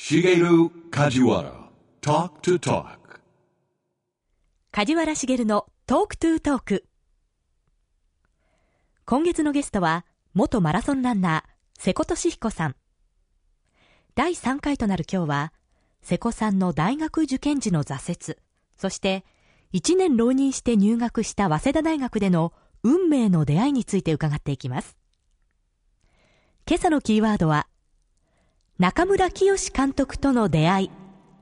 Shigeru Kajiwara Talk to Talk。 梶原茂のトークトゥートーク。今月のゲストは元マラソンランナー瀬古利彦さん。第3回となる今日は瀬古さんの大学受験時の挫折、そして1年浪人して入学した早稲田大学での運命の出会いについて伺っていきます。今朝のキーワードは中村清監督との出会い。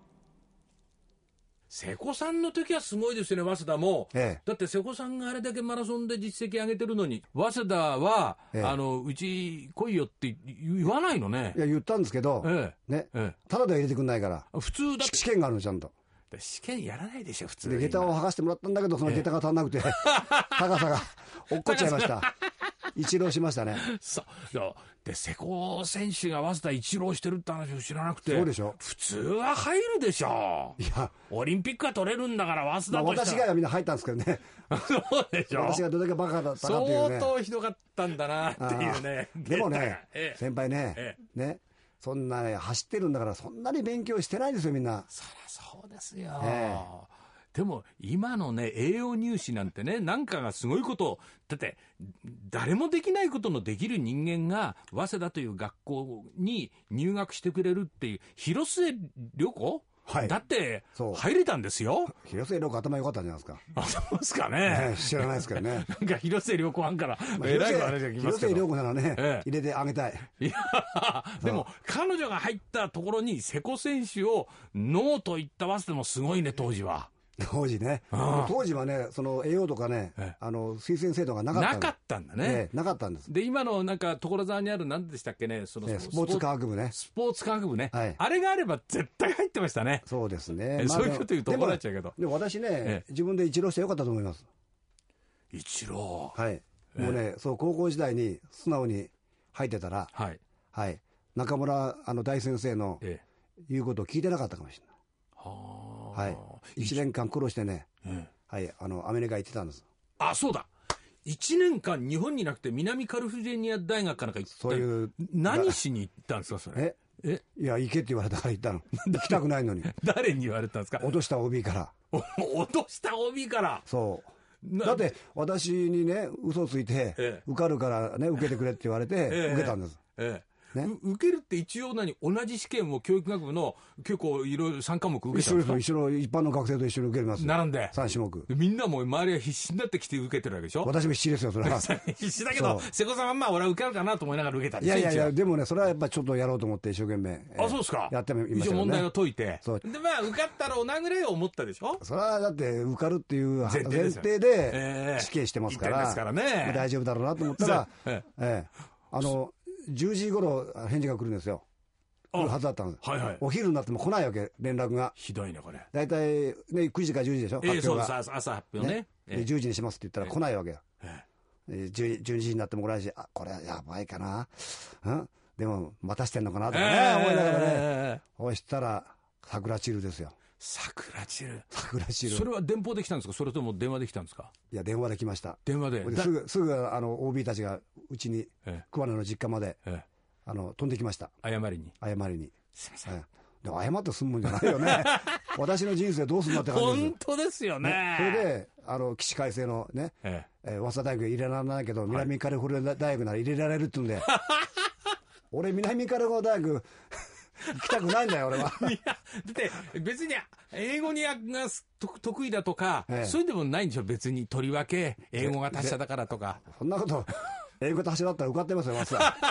瀬古さんの時はすごいですよね、早稲田も、 ええ、 だって瀬古さんがあれだけマラソンで実績上げてるのに、早稲田は、うち来いよって言わないのね。 いや言ったんですけど、ね、ただでは入れてくんないから、 普通だって試験があるのちゃんと。 試験やらないでしょ普通で下駄を剥がしてもらったんだけど、その下駄が足んなくて、高さが落っこっちゃいました。一浪しましたね。 そうで、瀬古選手が早稲田一浪してるって話を知らなくて、 そうでしょ、 普通は入るでしょ。 いやオリンピックは取れるんだから早稲田としたら、 私がみんな入ったんですけどね。 そうでしょ。 私がどれだけバカだったかっていうね。 相当ひどかったんだなっていうね。 でもね、先輩ね、ね、そんなね走ってるんだからそんなに勉強してないですよみんな。 そりゃそうですよ。でも今のね栄養入試なんてね、なんかがすごいこと、だって誰もできないことのできる人間が早稲田という学校に入学してくれるっていう、広末涼子、だって入れたんですよ。 広末涼子頭良かったんじゃないですか。 あ、そうですかね。 知らないですけどね。 なんか広末涼子ファンからえらい話が来ますけど、 広末涼子ならね、入れてあげたい。 いやでも彼女が入ったところに瀬古選手をノーと言った早稲田もすごいね、当時は。 当時ね、当時はね、その栄養とかね、推薦制度がなかったんだね。 なかったんです。 で、今のなんか所沢にある何でしたっけね、そのスポーツ科学部ね。 スポーツ科学部ね。あれがあれば絶対入ってましたね。 そうですね。 そういうこと言うと怒られちゃうけど。 でも私ね、自分で一浪してよかったと思います。 一浪。 はい。もうね、そう高校時代に素直に入ってたら、中村大先生の言うことを聞いてなかったかもしれない。1年間苦労してね、アメリカ行ってたんです。 あ、そうだ、1年間日本にいなくて南カリフォルニア大学かなんか行った。そういう、何しに行ったんですかそれ。 いや行けって言われたから行ったの。行きたくないのに。 誰に言われたんですか。 落とした OB から。 落とした OB から。 そうだって私にね嘘ついて、受かるからね受けてくれって言われて、受けたんです。 受けるって一応同じ試験を教育学部の結構いろいろ3科目受けたんですか。 一緒の一般の学生と一緒に受けますよ。 並んで 3種目。 みんなも周りは必死になってきて受けてるわけでしょ。 私も必死ですよそれは。 必死だけど瀬古さんはまあ俺は受かるかなと思いながら受けたんですよ。 いやでもねそれはやっぱちょっとやろうと思って一生懸命、 そうですか。 やってみました一応問題を解いて、 でまあ受かったらおなぐれを思ったでしょ。 それはだって受かるっていう前提で試験してますから、大丈夫だろうなと思ったら、10時頃返事が来るんですよ。来るはずだったんです。お昼になっても来ないわけ、連絡が。 ひどいねこれ。 大体ね9時か10時でしょ、発表が。 そうです、朝発表ね。 10時にしますって言ったら来ないわけよ。12時になっても来ないし、これやばいかな、でも待たしてんのかなとかね思いながらね。そしたら桜チルですよ。 桜チル。 それは電報で来たんですか、それとも電話で来たんですか。 いや電話で来ました。 電話ですぐOB たちがうちに桑名の実家まで飛んできました。謝りに。すいません。でも謝って済むもんじゃないよね。私の人生どうするんだって感じです。 本当ですよね。 それで起死回生のね、早稲田大学入れられないけど南カリフォルニア大学なら入れられるって言うんで、俺南カリフォルニア大学行きたくないんだよ俺は。 いやだって別に英語が得意だとか、そういうでもないんでしょ別に。とりわけ英語が達者だからとか。 そんなこと英語達者だったら受かってますよ早稲田。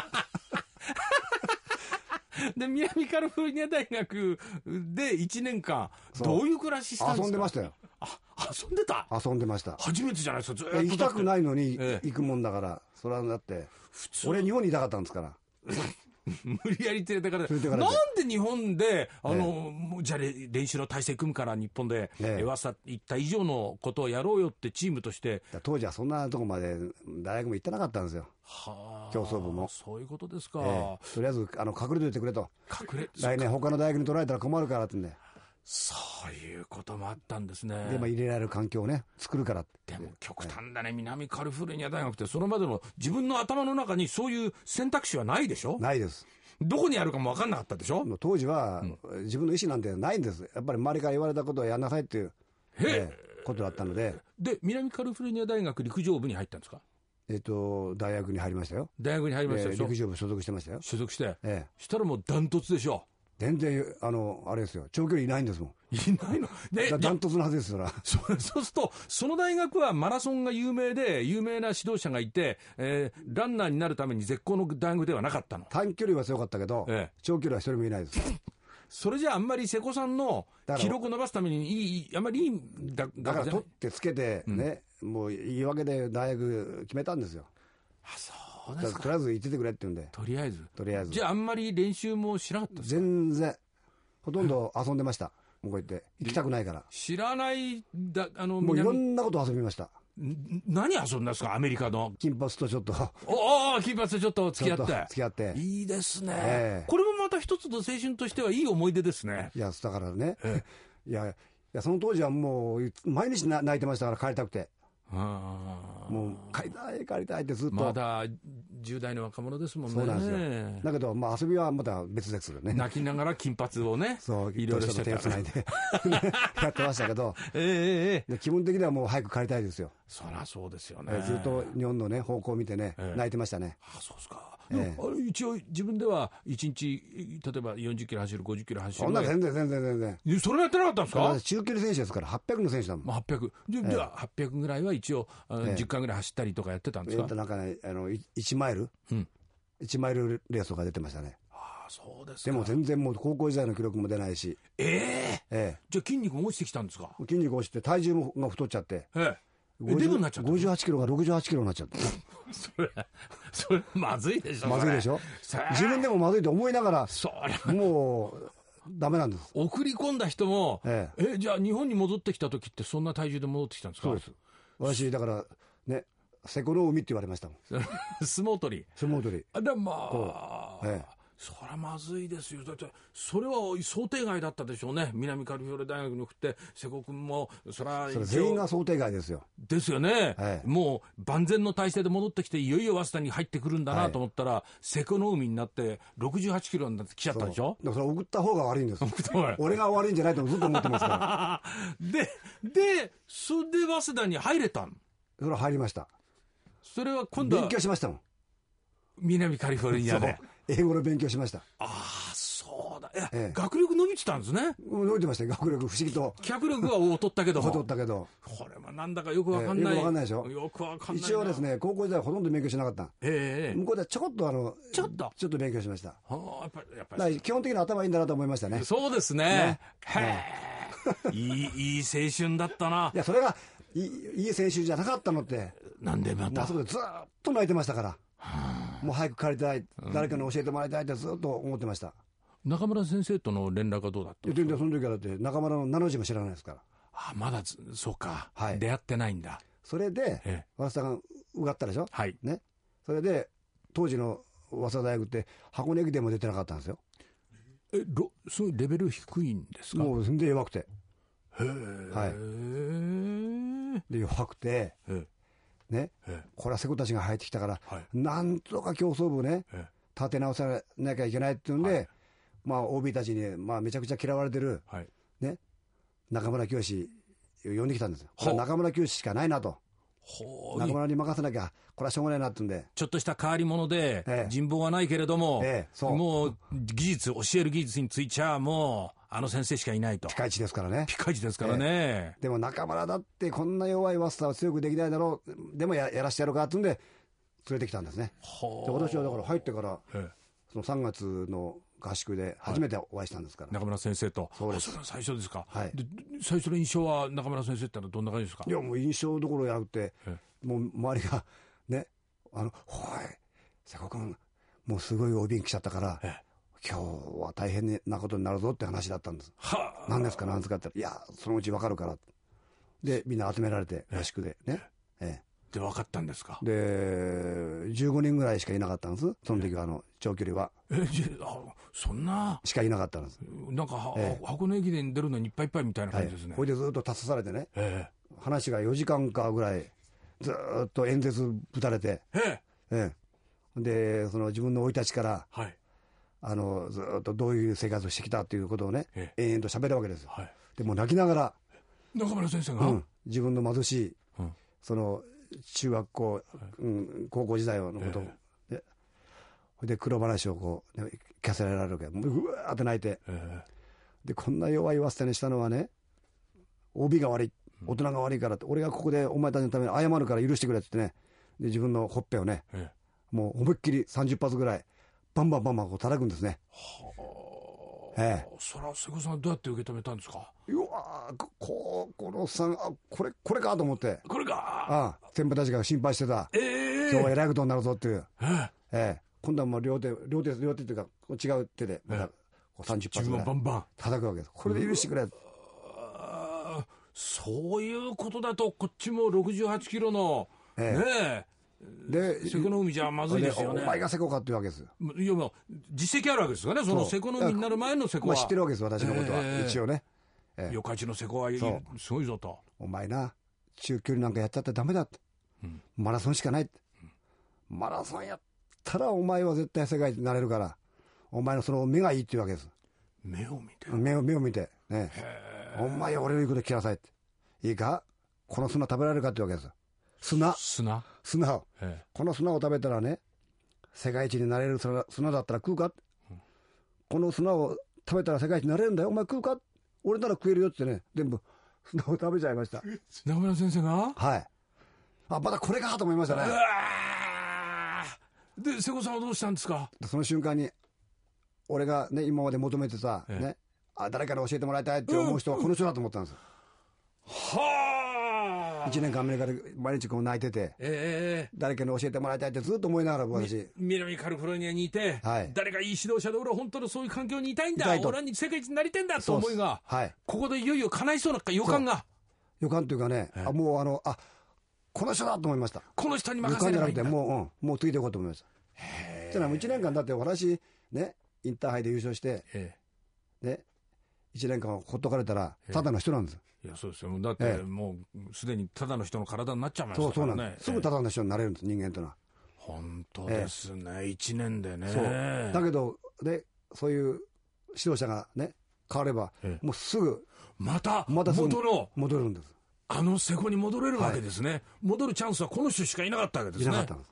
で南カリフォルニア大学で1年間どういう暮らししたんですか。 遊んでましたよ。 遊んでた。 遊んでました。 初めてじゃないですか。ずっと行きたくないのに行くもんだから、それはだって俺日本にいたかったんですから。 無理やり連れてかれて、なんで日本でじゃあ練習の体制組むから日本で早稲田行った以上のことをやろうよってチームとして。 当時はそんなとこまで大学も行ってなかったんですよ。競争部も。 そういうことですか。 とりあえず隠れておいてくれと。来年他の大学に取られたら困るからってんで。 そういうこともあったんですね。 でも入れられる環境をね作るからって。 でも極端だね、南カリフォルニア大学って。それまでの自分の頭の中にそういう選択肢はないでしょ。 ないです。 どこにあるかも分かんなかったでしょ。 当時は、自分の意思なんてないんです。やっぱり周りから言われたことをやんなさいっていう、ことだったので。 で、南カリフォルニア大学陸上部に入ったんですか。 大学に入りましたよ。 大学に入りましたでしょ。 陸上部所属してましたよ。 所属して。したらもうダントツでしょ。 全然、あれですよ。長距離いないんですもん。 いないの。 ダントツのはずですから。 そうすると、その大学はマラソンが有名で、有名な指導者がいて、ランナーになるために絶好の大学ではなかったの。 短距離は強かったけど、長距離は一人もいないです。 それじゃあんまり瀬古さんの記録を伸ばすためにあんまりいいんだから取ってつけてね、もう言い訳で大学決めたんですよ。 そうですか。 とりあえず行っててくれって言うんで。 とりあえず。 じゃああんまり練習もしなかったですか。 全然。ほとんど遊んでました。もうこうやって行きたくないから。 知らないもういろんなこと遊びました。 何遊んだんですか、アメリカの。 金髪とちょっと。 金髪とちょっと付き合って。いいですね。これもまた一つの青春としてはいい思い出ですね。 いや、だからね。いや、その当時はもう、毎日泣いてましたから帰りたくて。もう帰りたいってずっと。 まだ10代の若者ですもんね。 そうなんですよ。だけど、遊びはまた別ですよね。 泣きながら金髪をね、いろいろして手つないでやってましたけど、気分的にはもう早く帰りたいですよ。 そりゃそうですよね。 ずっと日本のね、方向を見てね、泣いてましたね。 そうですか。一応自分では1日、例えば40キロ走る、50キロ走る。 そんな全然。 それやってなかったんですか。 中距離選手ですから、800の選手だもん。 800。じゃあ800ぐらいは一応、10回ぐらい走ったりとかやってたんですか。 なんかね、1マイルレースとか出てましたね。 そうですか。 でも全然もう高校時代の記録も出ないし。 じゃあ筋肉が落ちてきたんですか。 筋肉落ちて体重が太っちゃって。 デブになっちゃった。 58キロが68キロになっちゃった。 それまずいでしょ。 まずいでしょ。自分でもまずいと思いながら、もうダメなんです。 送り込んだ人も、じゃあ日本に戻ってきた時ってそんな体重で戻ってきたんですか。 そうです。私だからね、瀬古の海って言われましたもん。 相撲取り。でもそりゃまずいですよ。だってそれは想定外だったでしょうね。南カリフォルニア大学に送って瀬古君もそれ全員が想定外ですよ。 ですよね。もう万全の体制で戻ってきていよいよ早稲田に入ってくるんだなと思ったら、瀬古の海になって68キロになってきちゃったでしょ。 だから送った方が悪いんです。俺が悪いんじゃないとずっと思ってますから。 でそれで早稲田に入れたの。 それは入りました。 それは今度は勉強しましたもん。 南カリフォルニアで英語の勉強しました。 そうだ。学力伸びてたんですね。 伸びてましたよ、学力。不思議と。 脚力は劣ったけど。 劣ったけど。 これはなんだかよくわかんない。 よくわかんないでしょ。 よくわかんない。 一応ですね、高校時代はほとんど勉強しなかった。向こうではちょこっとちょっと勉強しました。 やっぱり基本的に頭いいんだなと思いましたね。 そうですね。いい青春だったな。 いや、それがいい青春じゃなかったのって。 なんでまた。 あそこでずっと泣いてましたから。もう早く帰りたい、誰かに教えてもらいたいってずっと思ってました。 中村先生との連絡はどうだったんですか。 全然その時はだって中村の名の字も知らないですから。 まだそうか、出会ってないんだ。 それで早稲田が受かったでしょ。ね。それで当時の早稲田大学って箱根駅伝も出てなかったんですよ。 そういうレベル低いんですか。 もう全然弱くて。で弱くて。ね、これは瀬古たちが入ってきたから、なんとか競争部ね、立て直さなきゃいけないっていうんで、OB たちに、めちゃくちゃ嫌われてる、ね、中村清呼んできたんですよ。これは中村清しかないなと。中村に任せなきゃ、これはしょうがないなってんで。 ちょっとした変わり者で、人望はないけれども、もう教える技術についちゃ、もう、あの先生しかいないと。 ピカイチですからね。 ピカイチですからね。 でも中村だってこんな弱い早稲田は強くできないだろう。でもやらしてやろうかってんで、連れてきたんですね。で私はだから入ってから、その3月の合宿で初めてお会いしたんですから。 中村先生と。 そうです。 それは最初ですか。で最初の印象は中村先生ってのはどんな感じですか。 いやもう印象どころじゃなくて、もう周りがね、おい、瀬古君、もうすごい OB に来ちゃったから、今日は大変なことになるぞって話だったんです。何ですかって言ったら、いや、そのうち分かるから。で、みんな集められて、合宿でね。 で、分かったんですか。 で、15人ぐらいしかいなかったんです。その時は、長距離は。 そんなしかいなかったんです。 なんか、箱根駅伝出るのにいっぱいいっぱいみたいな感じですね。 これでずっと立たされてね。話が4時間かぐらい、ずっと演説ぶたれて。で、その自分の生い立ちから、 ずっとどういう生活をしてきたっていうことをね、延々と喋るわけですよ。でも泣きながら、 中村先生が、 自分の貧しい、その中学校、高校時代のことを、で黒話をこう、聞かせられるわけ。うわーって泣いて、でこんな弱いわせにしたのはね、帯が悪い、大人が悪いからって、俺がここでお前たちのために謝るから許してくれってね、で自分のほっぺをね、もう思いっきり30発ぐらいバンバンバンバンこう叩くんですね。 それは瀬古さんはどうやって受け止めたんですか？ うわー、このさん、これかと思って、 これか、 先輩たちが心配してた、今日は偉いことになるぞっていう、今度はもう両手っていうか違う手でまた30発ぐらい叩くわけです。これで許してくれ。 そういうことだとこっちも68キロので瀬古の海じゃまずいですよね。 お前が瀬古かっていうわけです。 いや、もう実績あるわけですからね、その瀬古の海になる前の瀬古は、 知ってるわけです、私のことは、一応ね。 四日市の瀬古はすごいぞと。 お前な、中距離なんかやっちゃってダメだって、マラソンしかないって、マラソンやったらお前は絶対世界一になれるから、お前のその目がいいっていうわけです。 目を見て、 目を見てね、お前は俺の言うこと聞きなさいって、いいか、この砂食べられるかっていうわけです。砂を、この砂を食べたらね、世界一になれる砂だったら食うか、この砂を食べたら世界一になれるんだよ、お前食うか、俺なら食えるよってね、全部砂を食べちゃいました。 中村先生が、 またこれかと思いましたね。 で瀬古さんはどうしたんですか？ その瞬間に俺がね、今まで求めてさ、誰かに教えてもらいたいって思う人はこの人だと思ったんですよ。1年間アメリカで毎日こう泣いてて、誰かに教えてもらいたいってずっと思いながら私、 南カリフォルニアにいて、誰かいい指導者で俺は本当にそういう環境にいたいんだ、俺は世界一になりたいんだと思いが、ここでいよいよ叶いそうな予感というかね、もうこの人だと思いました。 この人に任せればいいんだ。 予感じゃなくてもうついていこうと思いました。じゃあ1年間だって私ね、インターハイで優勝して、1年間ほっとかれたらただの人なんです。 いや、そうですよ。だってもうすでにただの人の体になっちゃいましたからね。 そうなんです。すぐただの人になれるんです、人間というのは。 本当ですね、1年でね。 だけどね、そういう指導者がね変われば、もうすぐまた戻るんです。 あの瀬古に戻れるわけですね。戻るチャンスはこの人しかいなかったわけですね。 いなかったんです。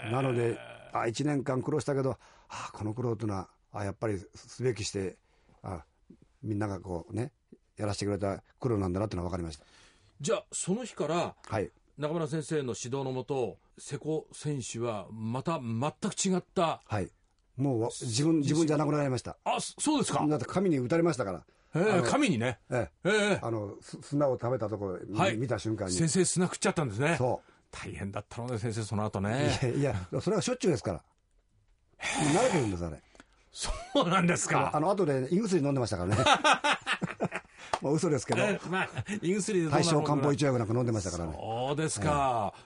なので1年間苦労したけど、この苦労というのはやっぱりすべきして、みんながこうねやらせてくれた苦労なんだなってのが分かりました。 じゃあその日から、中村先生の指導のもと瀬古選手はまた全く違った、 もう自分じゃなくなりました。 そうですか。 だって神に打たれましたから。 神にね、 砂を食べたところを見た瞬間に、 先生砂食っちゃったんですね。大変だったので先生その後ね。 いやそれはしょっちゅうですから、慣れてるんですあれ。 そうなんですか。 後で胃薬飲んでましたからね。もう嘘ですけど、 胃薬で大正漢方一薬なんか飲んでましたからね。 そうですか。